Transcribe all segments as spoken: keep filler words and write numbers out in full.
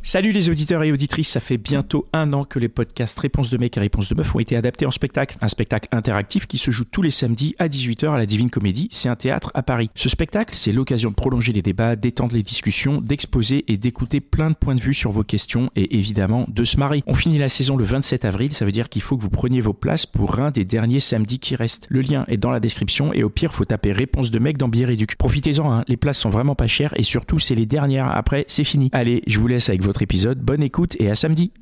Salut les auditeurs et auditrices, ça fait bientôt un an que les podcasts Réponse de mec et Réponse de meuf ont été adaptés en spectacle. Un spectacle interactif qui se joue tous les samedis à dix-huit heures à la Divine Comédie, c'est un théâtre à Paris. Ce spectacle, c'est l'occasion de prolonger les débats, d'étendre les discussions, d'exposer et d'écouter plein de points de vue sur vos questions et évidemment de se marrer. On finit la saison le vingt-sept avril, ça veut dire qu'il faut que vous preniez vos places pour un des derniers samedis qui restent. Le lien est dans la description et au pire, faut taper Réponse de mec dans Bière-Éduc. Profitez-en, hein, les places sont vraiment pas chères et surtout, c'est les dernières. Après, c'est fini. Allez, je vous laisse avec votre épisode. Bonne écoute et à samedi.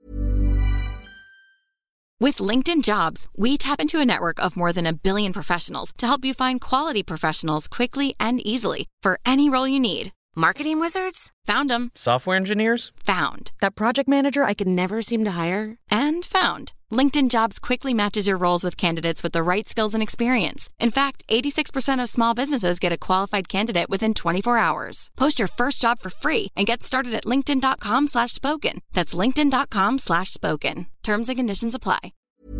With LinkedIn Jobs, we tap into a network of more than a billion professionals to help you find quality professionals quickly and easily for any role you need. Marketing wizards? Found them. Software engineers? Found. That project manager I could never seem to hire? And found. LinkedIn Jobs quickly matches your roles with candidates with the right skills and experience. In fact, eighty-six percent of small businesses get a qualified candidate within twenty-four hours. Post your first job for free and get started at linkedin.com slash spoken. That's linkedin.com slash spoken. Terms and conditions apply.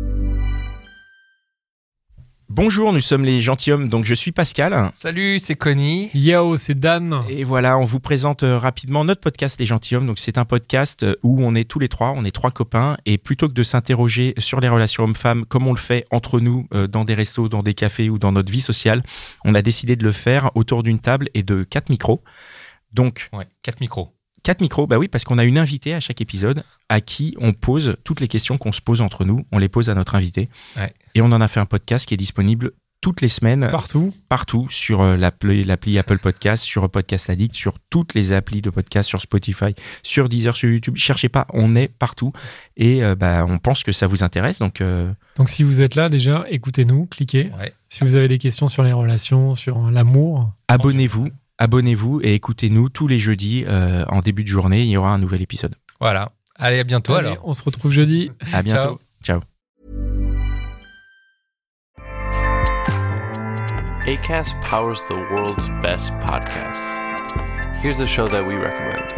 Bonjour, nous sommes les gentilshommes, donc je suis Pascal. Salut, c'est Connie. Yo, c'est Dan. Et voilà, on vous présente rapidement notre podcast Les Gentilshommes. Donc c'est un podcast où on est tous les trois, on est trois copains. Et plutôt que de s'interroger sur les relations hommes-femmes, comme on le fait entre nous dans des restos, dans des cafés ou dans notre vie sociale, on a décidé de le faire autour d'une table et de quatre micros. Donc, ouais, quatre micros. Quatre micros, bah oui, parce qu'on a une invitée à chaque épisode à qui on pose toutes les questions qu'on se pose entre nous, on les pose à notre invité. Ouais. Et on en a fait un podcast qui est disponible toutes les semaines. Partout. Partout, sur l'appli, l'appli Apple Podcast, sur Podcast Addict, sur toutes les applis de podcast, sur Spotify, sur Deezer, sur YouTube. Cherchez pas, on est partout. Et euh, bah, on pense que ça vous intéresse. Donc, euh... donc si vous êtes là déjà, écoutez-nous, cliquez. Ouais. Si vous avez des questions sur les relations, sur l'amour, abonnez-vous. Abonnez-vous et écoutez-nous tous les jeudis euh, en début de journée. Il y aura un nouvel épisode. Voilà. Allez, à bientôt Allez, alors. On se retrouve jeudi. À bientôt. Ciao. Ciao. Acast powers the world's best podcasts. Here's a show that we recommend.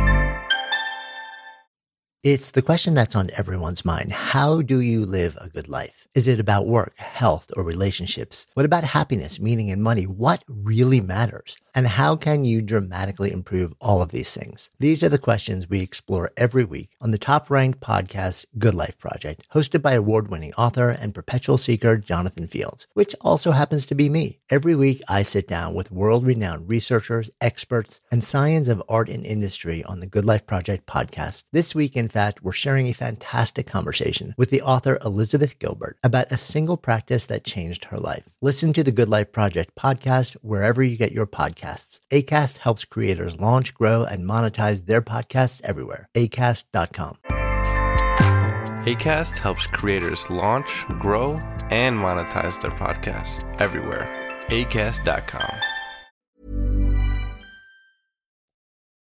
It's the question that's on everyone's mind. How do you live a good life? Is it about work, health, or relationships? What about happiness, meaning, and money? What really matters? And how can you dramatically improve all of these things? These are the questions we explore every week on the top-ranked podcast, Good Life Project, hosted by award-winning author and perpetual seeker Jonathan Fields, which also happens to be me. Every week, I sit down with world-renowned researchers, experts, and science of art and industry on the Good Life Project podcast. This week, in fact, we're sharing a fantastic conversation with the author Elizabeth Gilbert about a single practice that changed her life. Listen to the Good Life Project podcast wherever you get your podcasts. Acast helps creators launch, grow, and monetize their podcasts everywhere. acast dot com. Acast helps creators launch, grow, and monetize their podcasts everywhere. acast dot com.